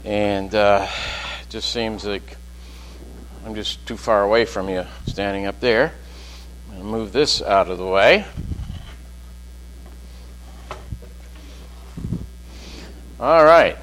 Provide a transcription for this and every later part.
And it just seems like I'm just too far away from you standing up there. I'm going to move this out of the way. All right.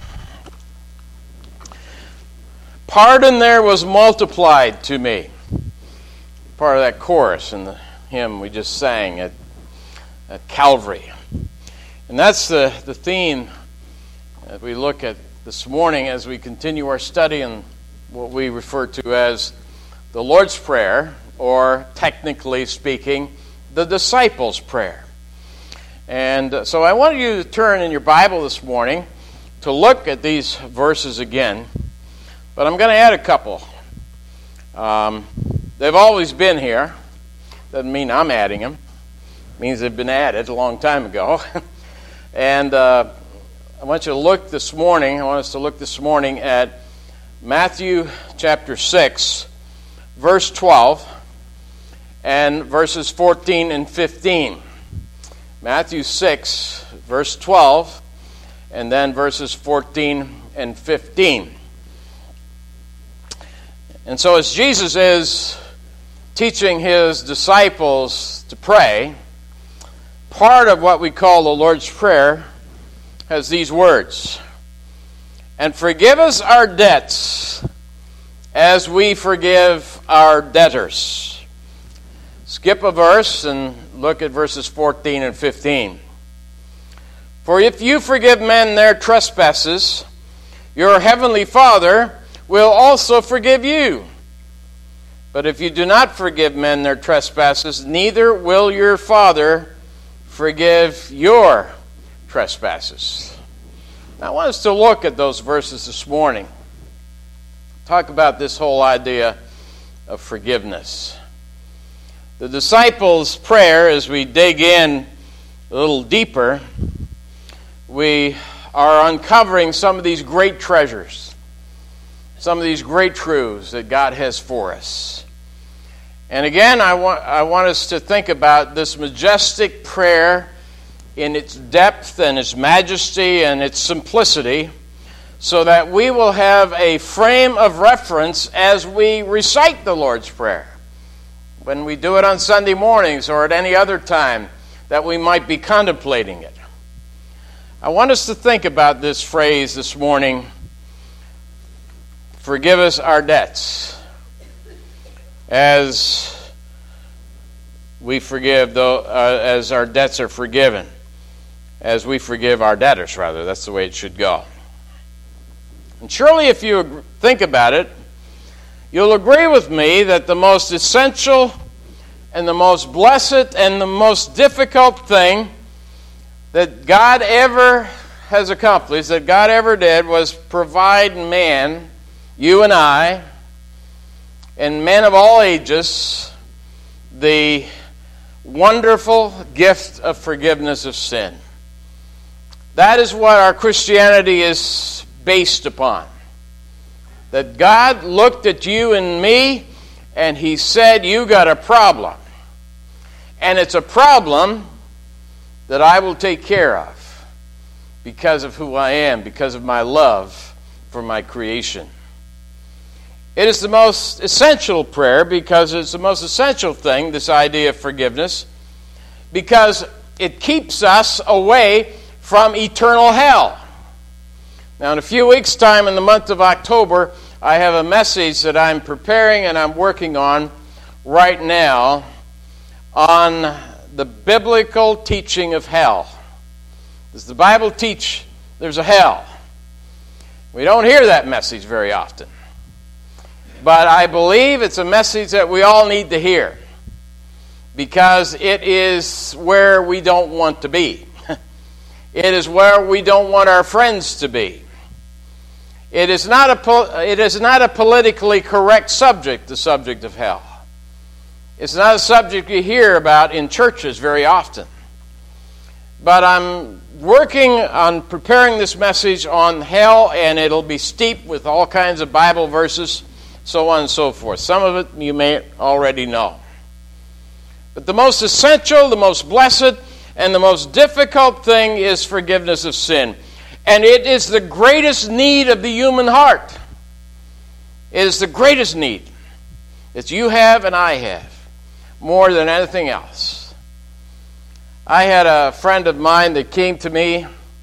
Pardon there was multiplied to me. Part of that chorus in the hymn we just sang at Calvary. And that's the theme that we look at this morning as we continue our study in what we refer to as the Lord's Prayer, or technically speaking, the Disciples' Prayer. And so I want you to turn in your Bible this morning to look at these verses again. But I'm going to add a couple. They've always been here. Doesn't mean I'm adding them. It means they've been added a long time ago. And I want you to look this morning. I want us to look this morning at Matthew chapter 6, verse 12, and verses 14 and 15. Matthew 6, verse 12, and then verses 14 and 15. And so as Jesus is teaching his disciples to pray, part of what we call the Lord's Prayer has these words: "And forgive us our debts as we forgive our debtors." Skip a verse and look at verses 14 and 15. "For if you forgive men their trespasses, your heavenly Father will also forgive you. But if you do not forgive men their trespasses, neither will your Father forgive your trespasses." Now, I want us to look at those verses this morning. Talk about this whole idea of forgiveness. The disciples' prayer, as we dig in a little deeper, we are uncovering some of these great treasures, some of these great truths that God has for us. And again, I want us to think about this majestic prayer in its depth and its majesty and its simplicity, so that we will have a frame of reference as we recite the Lord's Prayer, when we do it on Sunday mornings or at any other time that we might be contemplating it. I want us to think about this phrase this morning: forgive us our debts as we forgive, as our debts are forgiven. As we forgive our debtors, rather. That's the way it should go. And surely if you think about it, you'll agree with me that the most essential and the most blessed and the most difficult thing that God ever has accomplished, that God ever did, was provide man, you and I, and men of all ages, the wonderful gift of forgiveness of sin. That is what our Christianity is based upon. That God looked at you and me and He said, "You got a problem. And it's a problem that I will take care of because of who I am, because of my love for my creation." It is the most essential prayer because it's the most essential thing, this idea of forgiveness, because it keeps us away from eternal hell. Now, in a few weeks' time, in the month of October, I have a message that I'm preparing and I'm working on right now on the biblical teaching of hell. Does the Bible teach there's a hell? We don't hear that message very often. But I believe it's a message that we all need to hear, because it is where we don't want to be. It is where we don't want our friends to be. It is not a politically correct subject, the subject of hell. It's not a subject you hear about in churches very often. But I'm working on preparing this message on hell, and it'll be steeped with all kinds of Bible verses, so on and so forth. Some of it you may already know. But the most essential, the most blessed, and the most difficult thing is forgiveness of sin. And it is the greatest need of the human heart. It is the greatest need that you have and I have, more than anything else. I had a friend of mine that came to me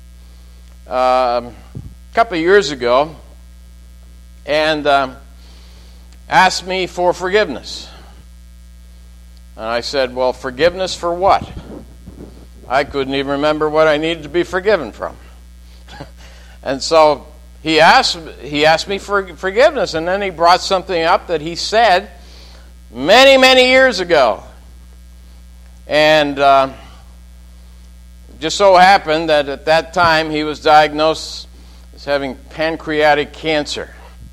a couple of years ago and asked me for forgiveness. And I said, well, forgiveness for what? I couldn't even remember what I needed to be forgiven from. And so he asked me for forgiveness, and then he brought something up that he said many, many years ago. And just so happened that at that time he was diagnosed as having pancreatic cancer.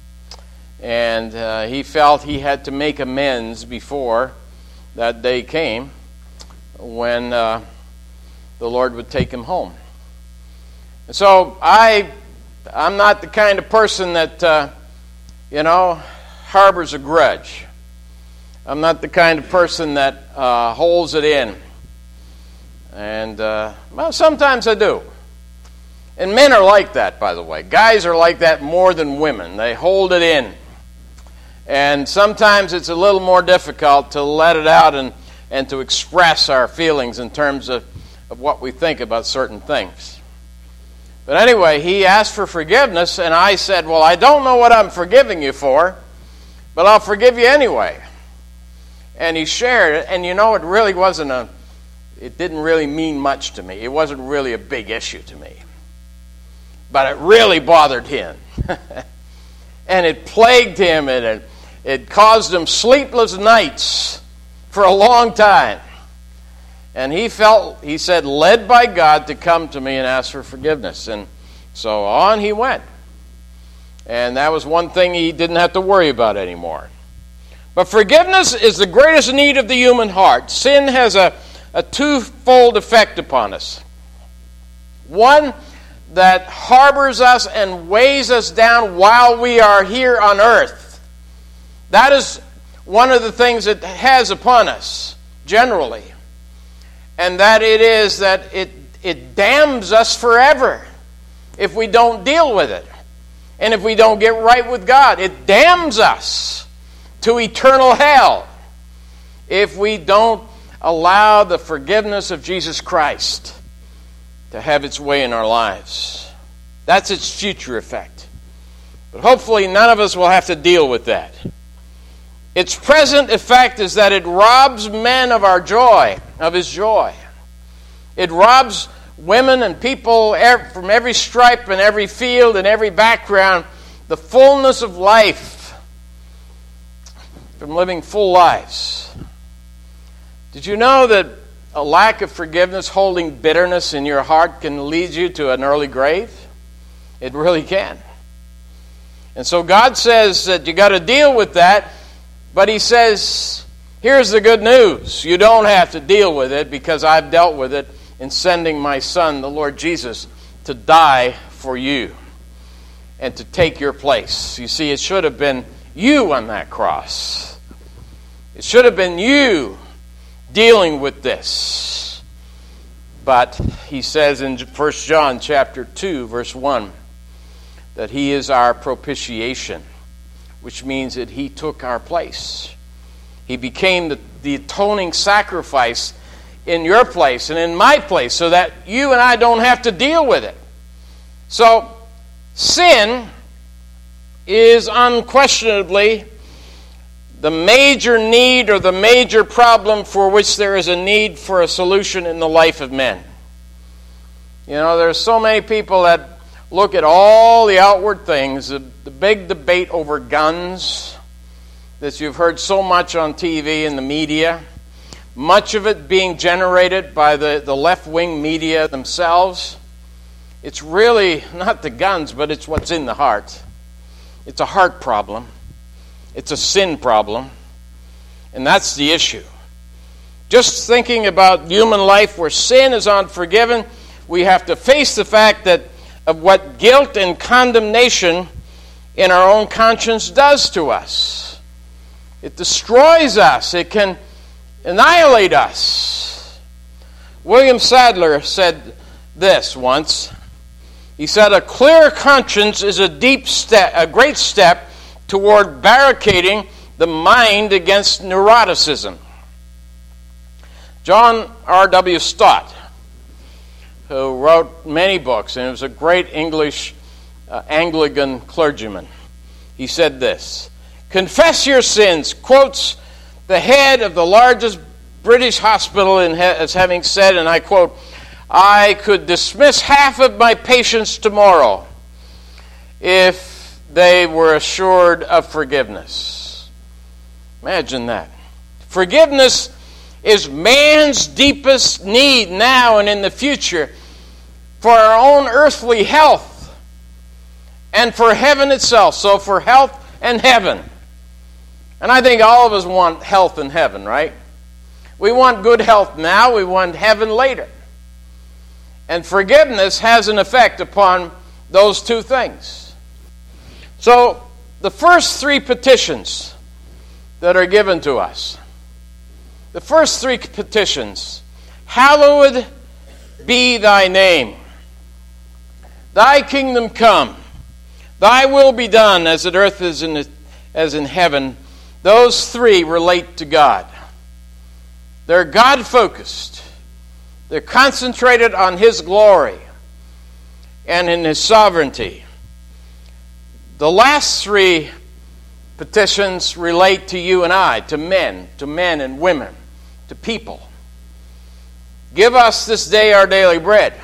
And he felt he had to make amends before that day came when the Lord would take him home. And so I'm not the kind of person that, harbors a grudge. I'm not the kind of person that holds it in. And, sometimes I do. And men are like that, by the way. Guys are like that more than women. They hold it in. And sometimes it's a little more difficult to let it out and to express our feelings in terms of what we think about certain things. But anyway, he asked for forgiveness, and I said, well, I don't know what I'm forgiving you for, but I'll forgive you anyway. And he shared it, and it really wasn't it didn't really mean much to me. It wasn't really a big issue to me. But it really bothered him. And it plagued him, and it caused him sleepless nights for a long time. And he said, led by God to come to me and ask for forgiveness. And so on he went. And that was one thing he didn't have to worry about anymore. But forgiveness is the greatest need of the human heart. Sin has a twofold effect upon us. One, that harbors us and weighs us down while we are here on earth. That is one of the things it has upon us, generally. And that it is that it damns us forever if we don't deal with it. And if we don't get right with God, it damns us to eternal hell if we don't allow the forgiveness of Jesus Christ to have its way in our lives. That's its future effect. But hopefully none of us will have to deal with that. Its present effect is that it robs men of our joy, of his joy. It robs women and people from every stripe and every field and every background the fullness of life from living full lives. Did you know that a lack of forgiveness, holding bitterness in your heart, can lead you to an early grave? It really can. And so God says that you got to deal with that, but he says, here's the good news. You don't have to deal with it because I've dealt with it in sending my Son, the Lord Jesus, to die for you and to take your place. You see, it should have been you on that cross. It should have been you dealing with this. But he says in 1 John chapter 2, verse 1, that he is our propitiation, which means that he took our place. He became the atoning sacrifice in your place and in my place so that you and I don't have to deal with it. So, sin is unquestionably the major need or the major problem for which there is a need for a solution in the life of men. There's so many people that look at all the outward things, the big debate over guns that you've heard so much on TV and the media, much of it being generated by the left-wing media themselves. It's really not the guns, but it's what's in the heart. It's a heart problem. It's a sin problem. And that's the issue. Just thinking about human life where sin is unforgiven, we have to face the fact that of what guilt and condemnation in our own conscience does to us. It destroys us. It can annihilate us. William Sadler said this once. He said, a clear conscience is a great step toward barricading the mind against neuroticism. John R.W. Stott, who wrote many books, and he was a great English Anglican clergyman, he said this: confess your sins, quotes the head of the largest British hospital as having said, and I quote, I could dismiss half of my patients tomorrow if they were assured of forgiveness. Imagine that. Forgiveness is man's deepest need now and in the future for our own earthly health and for heaven itself. So for health and heaven. And I think all of us want health and heaven, right? We want good health now. We want heaven later. And forgiveness has an effect upon those two things. So, the first three petitions that are given to us. The first three petitions. Hallowed be thy name. Thy kingdom come. Thy will be done as on earth as in heaven. Those three relate to God. They're God-focused. They're concentrated on His glory and in His sovereignty. The last three petitions relate to you and I, to men and women, to people. Give us this day our daily bread.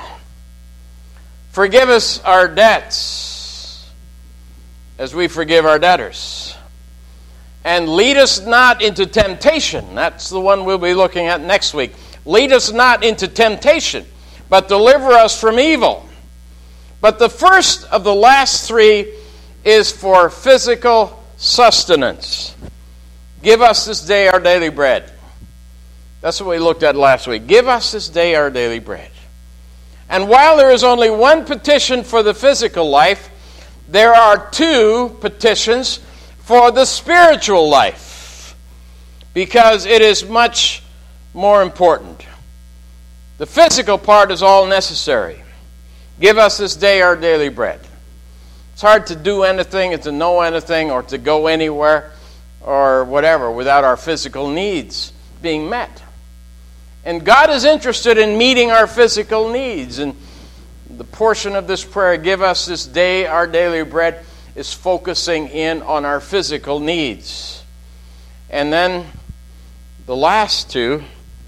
Forgive us our debts as we forgive our debtors. And lead us not into temptation. That's the one we'll be looking at next week. Lead us not into temptation, but deliver us from evil. But the first of the last three is for physical sustenance. Give us this day our daily bread. That's what we looked at last week. Give us this day our daily bread. And while there is only one petition for the physical life, there are two petitions for the spiritual life, because it is much more important. The physical part is all necessary. Give us this day our daily bread. It's hard to do anything and to know anything or to go anywhere or whatever without our physical needs being met. And God is interested in meeting our physical needs. And the portion of this prayer, give us this day our daily bread, is focusing in on our physical needs. And then the last two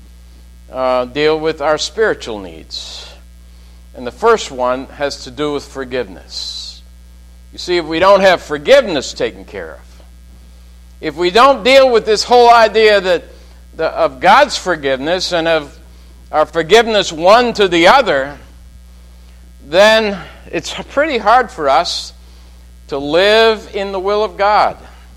deal with our spiritual needs. And the first one has to do with forgiveness. You see, if we don't have forgiveness taken care of, if we don't deal with this whole idea of God's forgiveness and of our forgiveness one to the other, then it's pretty hard for us to live in the will of God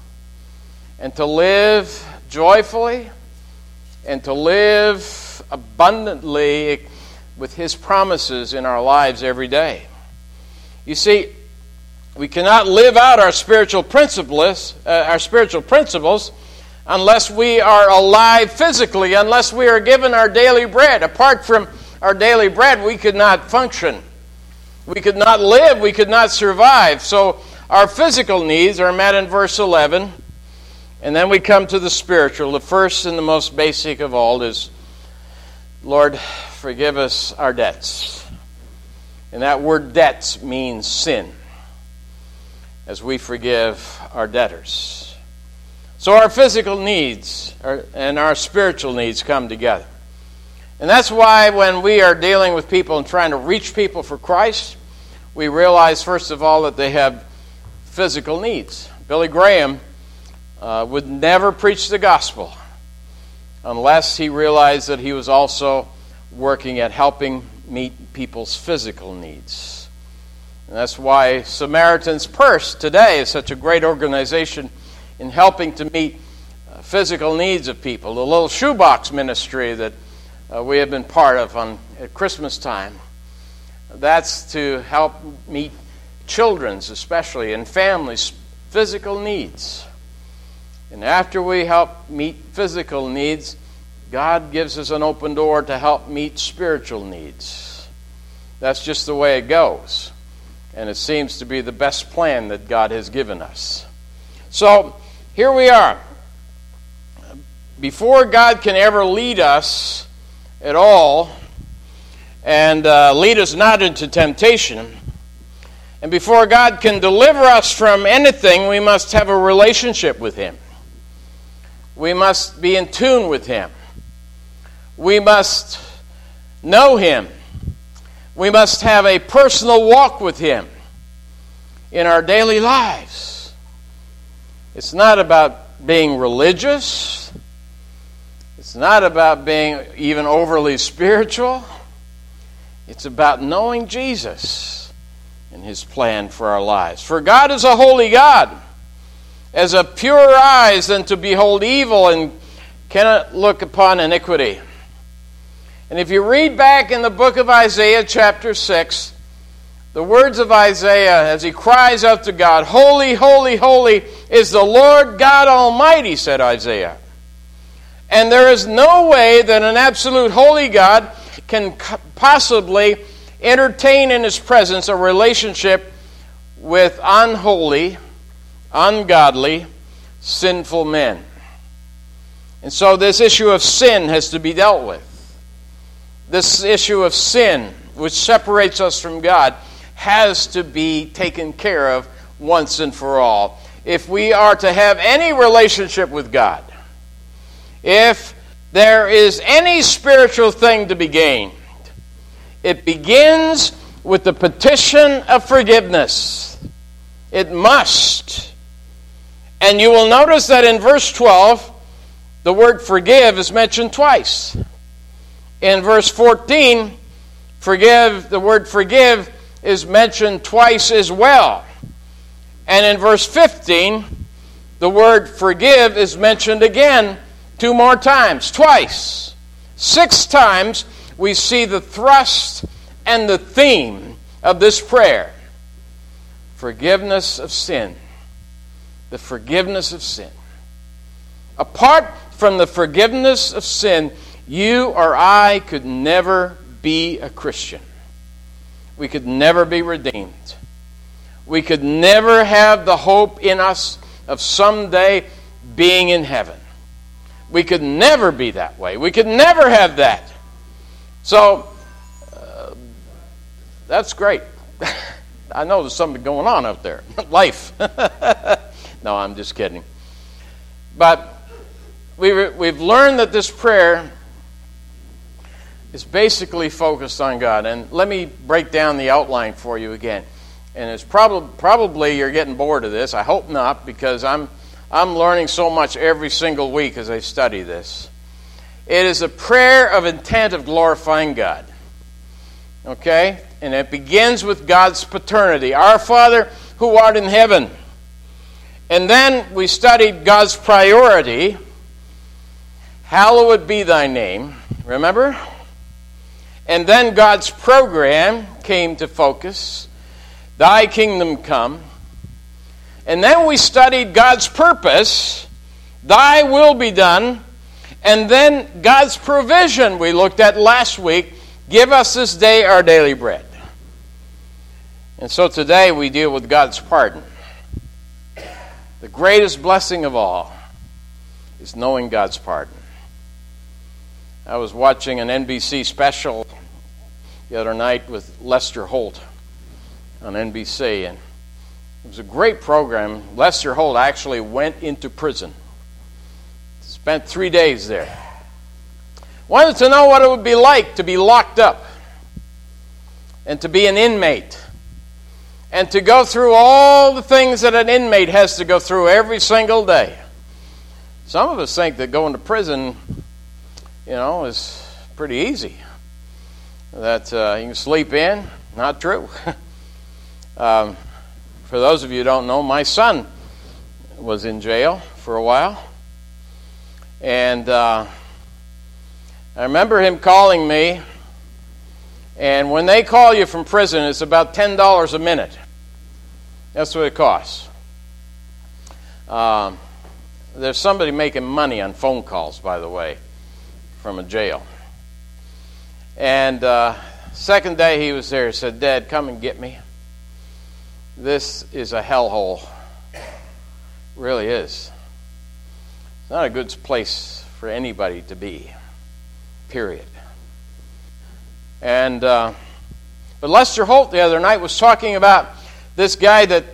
and to live joyfully and to live abundantly with His promises in our lives every day. You see, we cannot live out our spiritual principles unless we are alive physically, unless we are given our daily bread. Apart from our daily bread, we could not function. We could not live. We could not survive. So our physical needs are met in verse 11. And then we come to the spiritual. The first and the most basic of all is, Lord, forgive us our debts. And that word debts means sin, as we forgive our debtors. So our physical needs and our spiritual needs come together. And that's why when we are dealing with people and trying to reach people for Christ, we realize, first of all, that they have physical needs. Billy Graham would never preach the gospel unless he realized that he was also working at helping meet people's physical needs. And that's why Samaritan's Purse today is such a great organization in helping to meet physical needs of people. The little shoebox ministry that we have been part of at Christmas time, that's to help meet children's, especially, and families' physical needs. And after we help meet physical needs, God gives us an open door to help meet spiritual needs. That's just the way it goes. And it seems to be the best plan that God has given us. So, here we are. Before God can ever lead us at all, and lead us not into temptation, and before God can deliver us from anything, we must have a relationship with Him. We must be in tune with Him. We must know Him. We must have a personal walk with Him in our daily lives. It's not about being religious. It's not about being even overly spiritual. It's about knowing Jesus and His plan for our lives. For God is a holy God, as a purer eyes than to behold evil, and cannot look upon iniquity. And if you read back in the book of Isaiah chapter 6, the words of Isaiah as he cries out to God, "Holy, holy, holy is the Lord God Almighty," said Isaiah. And there is no way that an absolute holy God can possibly entertain in His presence a relationship with unholy, ungodly, sinful men. And so this issue of sin has to be dealt with. This issue of sin, which separates us from God, has to be taken care of once and for all. If we are to have any relationship with God, if there is any spiritual thing to be gained, it begins with the petition of forgiveness. It must. And you will notice that in verse 12, the word forgive is mentioned twice. In verse 14, the word forgive is mentioned twice as well. And in verse 15, the word forgive is mentioned again 2 more times, twice. 6 times we see the thrust and the theme of this prayer. Forgiveness of sin. The forgiveness of sin. Apart from the forgiveness of sin, you or I could never be a Christian. We could never be redeemed. We could never have the hope in us of someday being in heaven. We could never be that way. We could never have that. So, that's great. I know there's something going on out there. Life. No, I'm just kidding. But we've learned that this prayer is basically focused on God. And let me break down the outline for you again. And it's probably you're getting bored of this. I hope not, because I'm learning so much every single week as I study this. It is a prayer of intent of glorifying God. Okay? And it begins with God's paternity. Our Father who art in heaven. And then we studied God's priority. Hallowed be thy name. Remember? And then God's program came to focus. Thy kingdom come. And then we studied God's purpose. Thy will be done. And then God's provision we looked at last week. Give us this day our daily bread. And so today we deal with God's pardon. The greatest blessing of all is knowing God's pardon. I was watching an NBC special the other night with Lester Holt on NBC, and it was a great program. Lester Holt actually went into prison. Spent 3 days there. Wanted to know what it would be like to be locked up and to be an inmate and to go through all the things that an inmate has to go through every single day. Some of us think that going to prison, is pretty easy. That you can sleep in. Not true. For those of you who don't know, my son was in jail for a while. And I remember him calling me. And when they call you from prison, it's about $10 a minute. That's what it costs. There's somebody making money on phone calls, by the way, from a jail. And second day he was there, he said, "Dad, come and get me." this is a hellhole. It really is. It's not a good place for anybody to be. Period. And but Lester Holt the other night was talking about this guy that,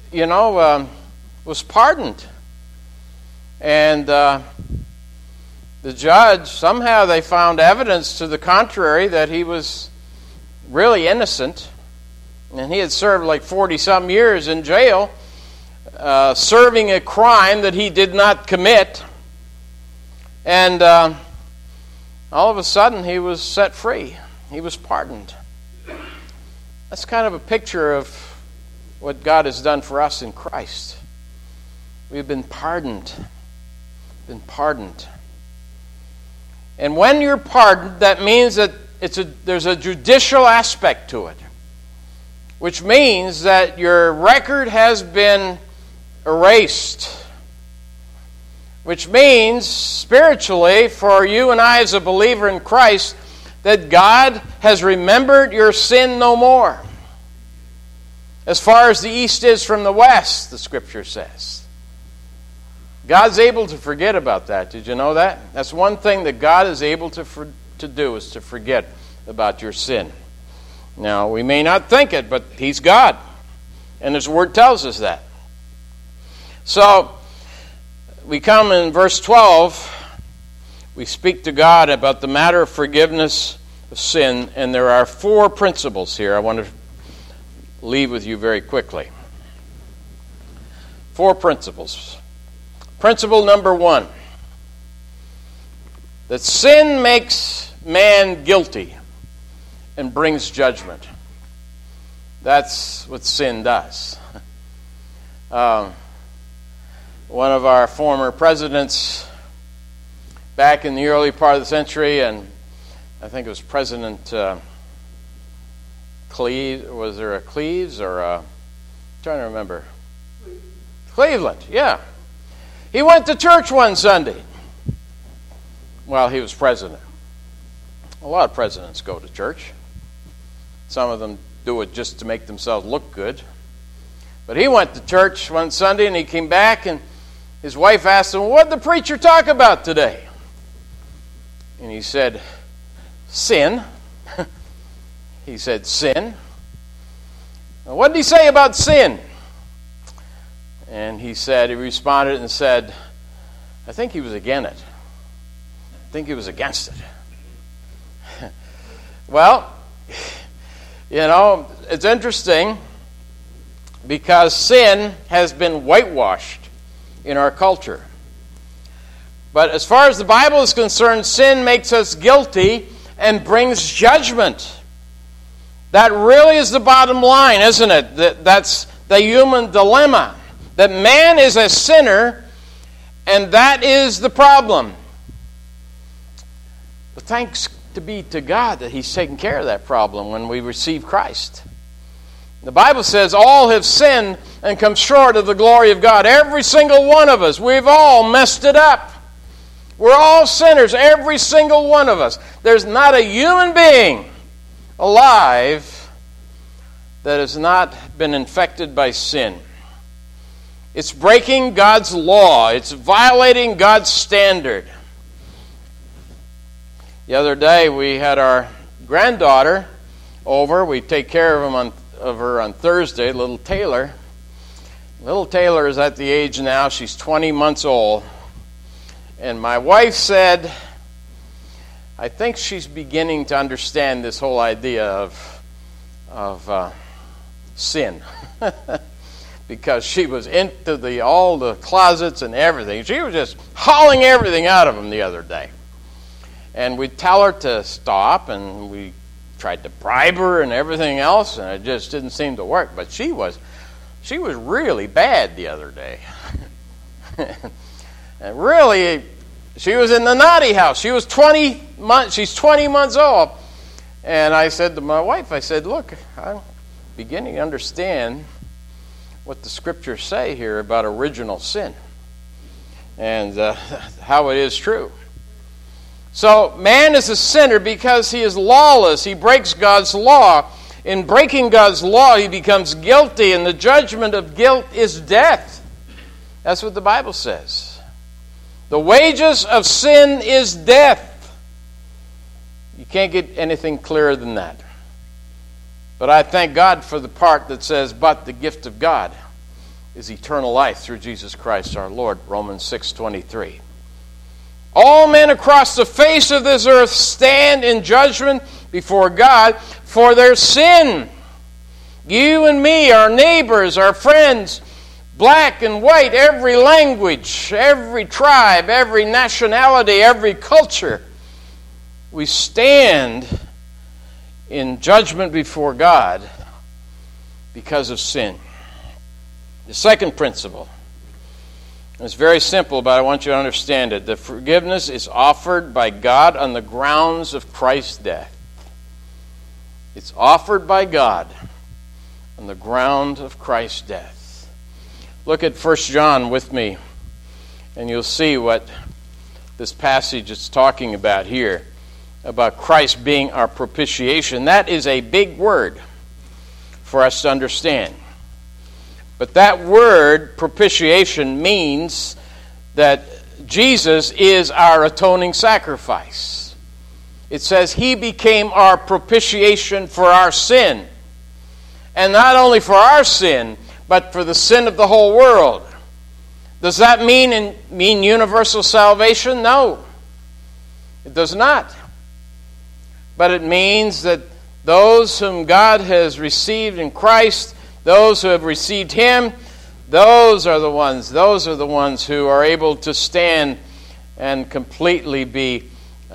was pardoned. And the judge, somehow they found evidence to the contrary that he was really innocent. And he had served like 40-some years in jail, serving a crime that he did not commit. And all of a sudden he was set free. He was pardoned. That's kind of a picture of what God has done for us in Christ. We've been pardoned. Been pardoned. And when you're pardoned, that means that there's a judicial aspect to it, which means that your record has been erased, which means spiritually for you and I as a believer in Christ that God has remembered your sin no more. As far as the east is from the west, the Scripture says. God's able to forget about that. Did you know that? That's one thing that God is able to do, is to forget about your sin. Now, we may not think it, but He's God. And His Word tells us that. So, we come in verse 12. We speak to God about the matter of forgiveness of sin. And there are 4 principles here I want to leave with you very quickly. 4 principles. Principle number 1. That sin makes man guilty and brings judgment. That's what sin does. One of our former presidents back in the early part of the century, and I think it was President Cleves. Was there a Cleves or I'm trying to remember? Cleveland, yeah. He went to church one Sunday while he was president. A lot of presidents go to church. Some of them do it just to make themselves look good. But he went to church one Sunday and he came back and his wife asked him, "What did the preacher talk about today?" And he said, "Sin." He said, "Sin." Well, what did he say about sin? And he responded and said, "I think he was against it. I think he was against it." Well, it's interesting because sin has been whitewashed in our culture. But as far as the Bible is concerned, sin makes us guilty and brings judgment. That really is the bottom line, isn't it? That's the human dilemma. That man is a sinner, and that is the problem. But thanks be to God that He's taken care of that problem when we receive Christ. The Bible says all have sinned and come short of the glory of God. Every single one of us. We've all messed it up. We're all sinners, every single one of us. There's not a human being alive that has not been infected by sin. It's breaking God's law. It's violating God's standard. The other day we had our granddaughter over. We take care of her on Thursday, little Taylor. Little Taylor is at the age now, she's 20 months old. And my wife said, I think she's beginning to understand this whole idea of sin. Because she was into all the closets and everything. She was just hauling everything out of them the other day. And we'd tell her to stop, and we tried to bribe her and everything else, and it just didn't seem to work. But she was really bad the other day. And really, she was in the naughty house. She's 20 months old. And I said to my wife, look, I'm beginning to understand what the Scriptures say here about original sin and how it is true. So man is a sinner because he is lawless. He breaks God's law. In breaking God's law, he becomes guilty, and the judgment of guilt is death. That's what the Bible says. The wages of sin is death. You can't get anything clearer than that. But I thank God for the part that says, but the gift of God is eternal life through Jesus Christ our Lord, Romans 6:23. All men across the face of this earth stand in judgment before God for their sin. You and me, our neighbors, our friends, black and white, every language, every tribe, every nationality, every culture, we stand in judgment before God because of sin. The second principle is very simple, but I want you to understand it. The forgiveness is offered by God on the grounds of Christ's death. It's offered by God on the ground of Christ's death. Look at 1 John with me, and you'll see what this passage is talking about here, about Christ being our propitiation. That is a big word for us to understand. But that word, propitiation, means that Jesus is our atoning sacrifice. It says he became our propitiation for our sin. And not only for our sin, but for the sin of the whole world. Does that mean universal salvation? No, it does not. But it means that those whom God has received in Christ, those who have received him, those are the ones who are able to stand and completely be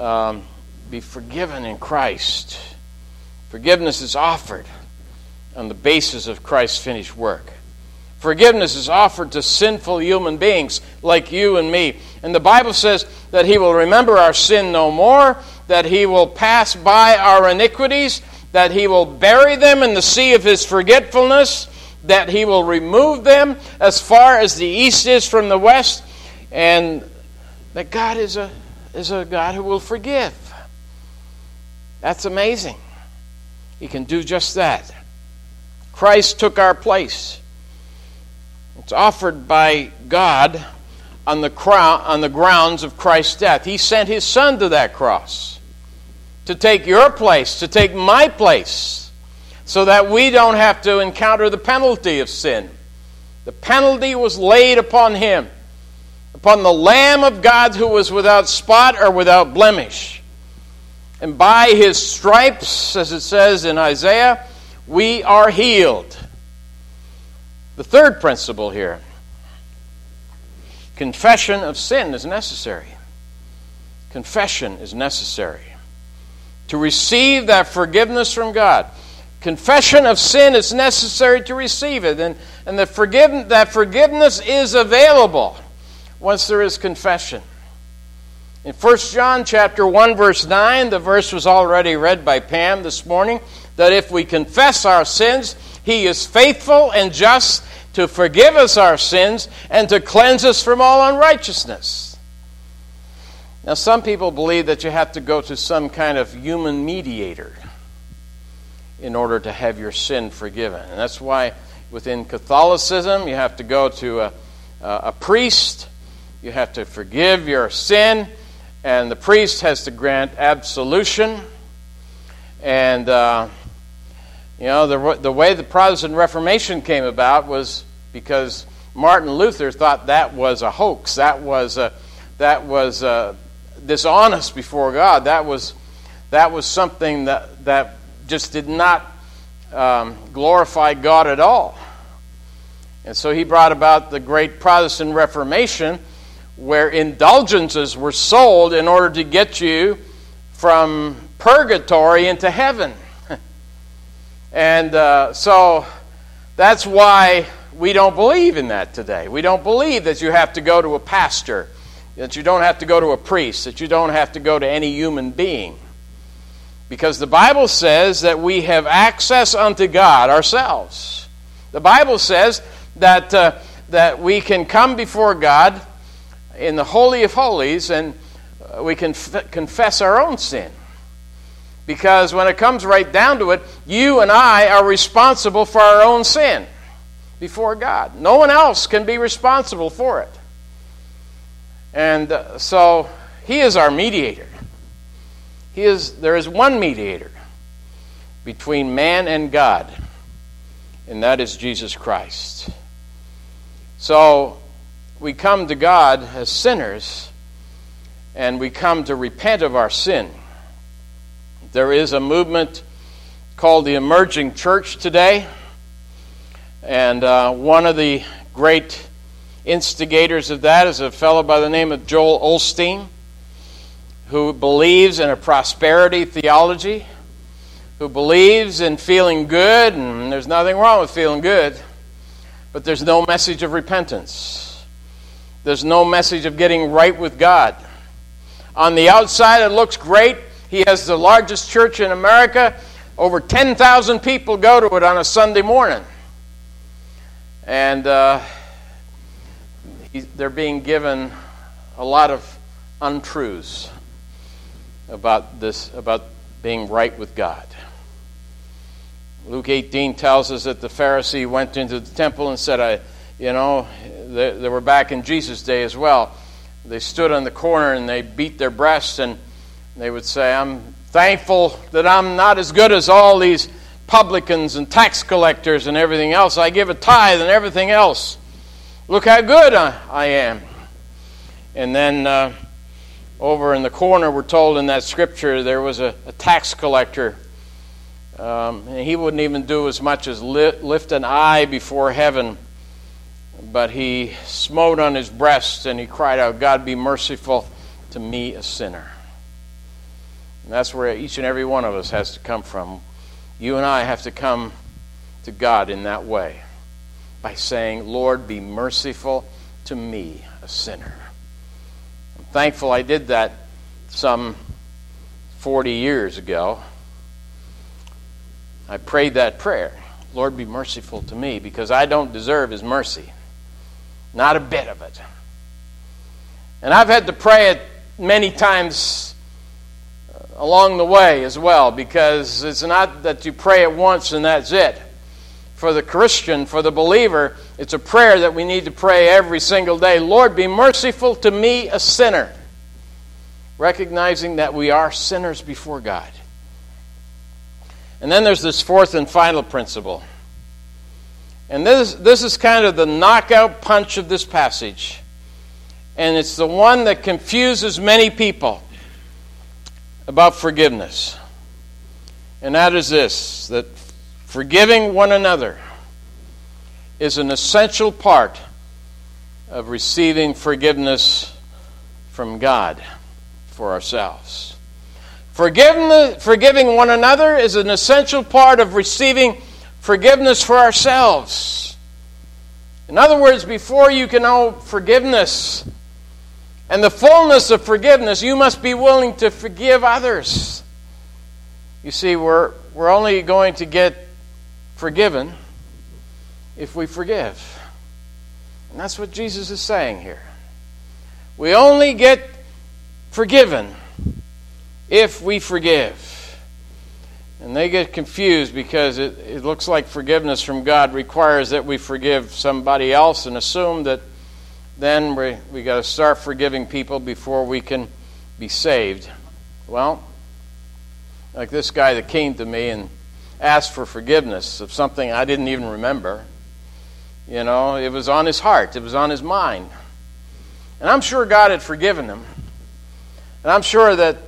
forgiven in Christ. Forgiveness is offered on the basis of Christ's finished work. Forgiveness is offered to sinful human beings like you and me. And the Bible says that he will remember our sin no more, that he will pass by our iniquities, that he will bury them in the sea of his forgetfulness, that he will remove them as far as the east is from the west, and that God is a God who will forgive. That's amazing. He can do just that. Christ took our place. It's offered by God on the grounds of Christ's death. He sent his Son to that cross to take your place, to take my place, so that we don't have to encounter the penalty of sin. The penalty was laid upon him, upon the Lamb of God who was without spot or without blemish. And by his stripes, as it says in Isaiah, we are healed. The third principle here, confession of sin is necessary. Confession is necessary to receive that forgiveness from God. Confession of sin is necessary to receive it, and that forgiveness is available once there is confession. In 1 John chapter 1, verse 9, the verse was already read by Pam this morning, that if we confess our sins, he is faithful and just to forgive us our sins and to cleanse us from all unrighteousness. Now, some people believe that you have to go to some kind of human mediator in order to have your sin forgiven. And that's why within Catholicism you have to go to a priest, you have to forgive your sin, and the priest has to grant absolution. And the way the Protestant Reformation came about was because Martin Luther thought that was a hoax. That was dishonest before God. That was something that just did not glorify God at all. And so he brought about the great Protestant Reformation, where indulgences were sold in order to get you from purgatory into heaven. And so that's why we don't believe in that today. We don't believe that you have to go to a pastor, that you don't have to go to a priest, that you don't have to go to any human being. Because the Bible says that we have access unto God ourselves. The Bible says that we can come before God in the Holy of Holies and we can confess our own sin. Because when it comes right down to it, you and I are responsible for our own sin before God. No one else can be responsible for it. And so He is our mediator. There is one mediator between man and God, and that is Jesus Christ. So we come to God as sinners, and we come to repent of our sin. There is a movement called the Emerging Church today, and one of the great instigators of that is a fellow by the name of Joel Osteen, who believes in a prosperity theology, who believes in feeling good, and there's nothing wrong with feeling good, but there's no message of repentance. There's no message of getting right with God. On the outside, it looks great. He has the largest church in America. Over 10,000 people go to it on a Sunday morning. And they're being given a lot of untruths about this, about being right with God. Luke 18 tells us that the Pharisee went into the temple and said, they were back in Jesus' day as well. They stood on the corner and they beat their breasts and they would say, I'm thankful that I'm not as good as all these publicans and tax collectors and everything else. I give a tithe and everything else. Look how good I am. And then over in the corner, we're told in that scripture, there was a tax collector. And he wouldn't even do as much as lift an eye before heaven. But he smote on his breast and he cried out, God, be merciful to me, a sinner. And that's where each and every one of us has to come from. You and I have to come to God in that way, by saying, Lord, be merciful to me, a sinner. I'm thankful I did that some 40 years ago. I prayed that prayer, Lord, be merciful to me, because I don't deserve His mercy. Not a bit of it. And I've had to pray it many times along the way as well, because it's not that you pray it once and that's it. For the Christian, for the believer, it's a prayer that we need to pray every single day. Lord, be merciful to me, a sinner. Recognizing that we are sinners before God. And then there's this fourth and final principle. And this is kind of the knockout punch of this passage. And it's the one that confuses many people about forgiveness. And that is this, that forgiving one another is an essential part of receiving forgiveness from God for ourselves. Forgiving one another is an essential part of receiving forgiveness for ourselves. In other words, before you can know forgiveness and the fullness of forgiveness, you must be willing to forgive others. You see, we're only going to get forgiven if we forgive. And that's what Jesus is saying here. We only get forgiven if we forgive. And they get confused because it looks like forgiveness from God requires that we forgive somebody else and assume that then we got to start forgiving people before we can be saved. Well, like this guy that came to me and asked for forgiveness of something I didn't even remember. You know, it was on his heart. It was on his mind. And I'm sure God had forgiven him. And I'm sure that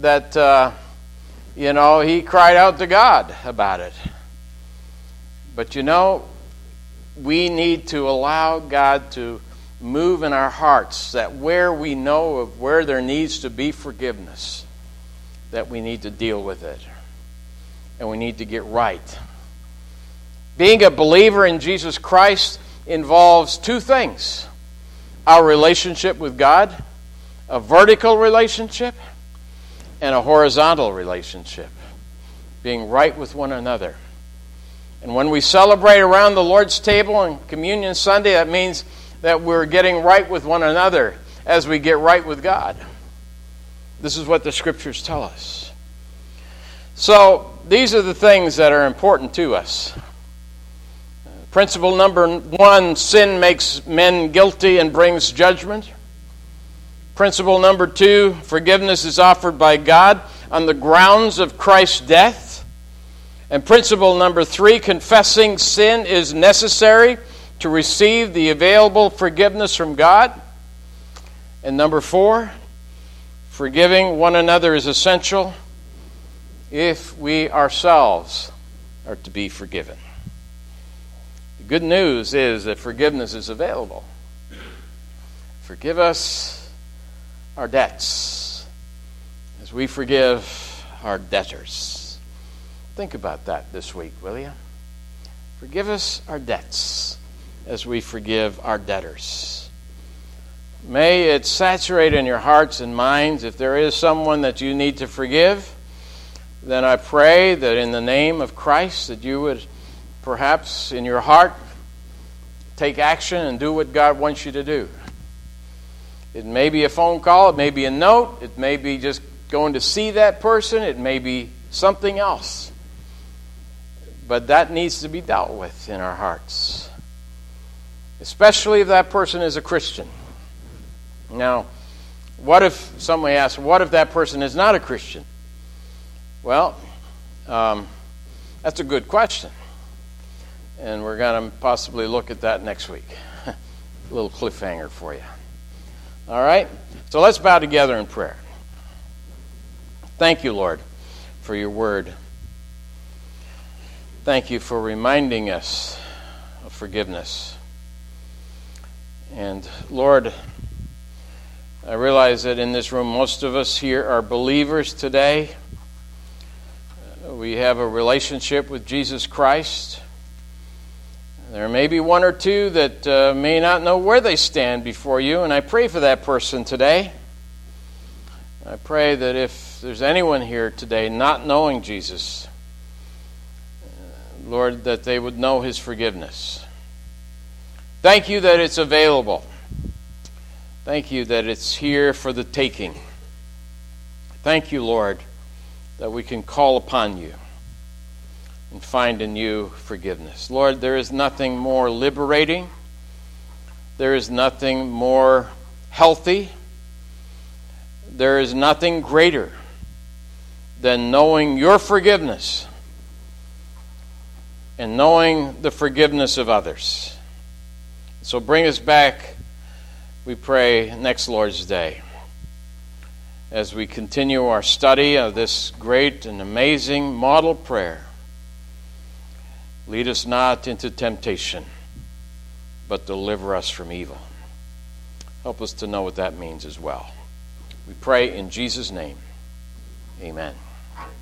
he cried out to God about it. But we need to allow God to move in our hearts, that where we know of where there needs to be forgiveness, that we need to deal with it. And we need to get right. Being a believer in Jesus Christ involves two things. Our relationship with God, a vertical relationship, and a horizontal relationship. Being right with one another. And when we celebrate around the Lord's table on Communion Sunday, that means that we're getting right with one another as we get right with God. This is what the Scriptures tell us. So these are the things that are important to us. Principle number 1, sin makes men guilty and brings judgment. Principle number 2, forgiveness is offered by God on the grounds of Christ's death. And principle number 3, confessing sin is necessary to receive the available forgiveness from God. And number 4, forgiving one another is essential if we ourselves are to be forgiven. The good news is that forgiveness is available. Forgive us our debts as we forgive our debtors. Think about that this week, will you? Forgive us our debts as we forgive our debtors. May it saturate in your hearts and minds. If there is someone that you need to forgive, then I pray that in the name of Christ that you would perhaps in your heart take action and do what God wants you to do. It may be a phone call, it may be a note, it may be just going to see that person, it may be something else. But that needs to be dealt with in our hearts. Especially if that person is a Christian. Now, what if, somebody asks, what if that person is not a Christian? Well, that's a good question. And we're going to possibly look at that next week. A little cliffhanger for you. All right? So let's bow together in prayer. Thank you, Lord, for your word. Thank you for reminding us of forgiveness. And Lord, I realize that in this room, most of us here are believers today. We have a relationship with Jesus Christ. There may be one or two that may not know where they stand before you, and I pray for that person today. I pray that if there's anyone here today not knowing Jesus, Lord, that they would know his forgiveness. Thank you that it's available. Thank you that it's here for the taking. Thank you, Lord, that we can call upon you and find in you forgiveness. Lord, there is nothing more liberating. There is nothing more healthy. There is nothing greater than knowing your forgiveness and knowing the forgiveness of others. So bring us back, we pray, next Lord's Day, as we continue our study of this great and amazing model prayer. Lead us not into temptation, but deliver us from evil. Help us to know what that means as well. We pray in Jesus' name. Amen.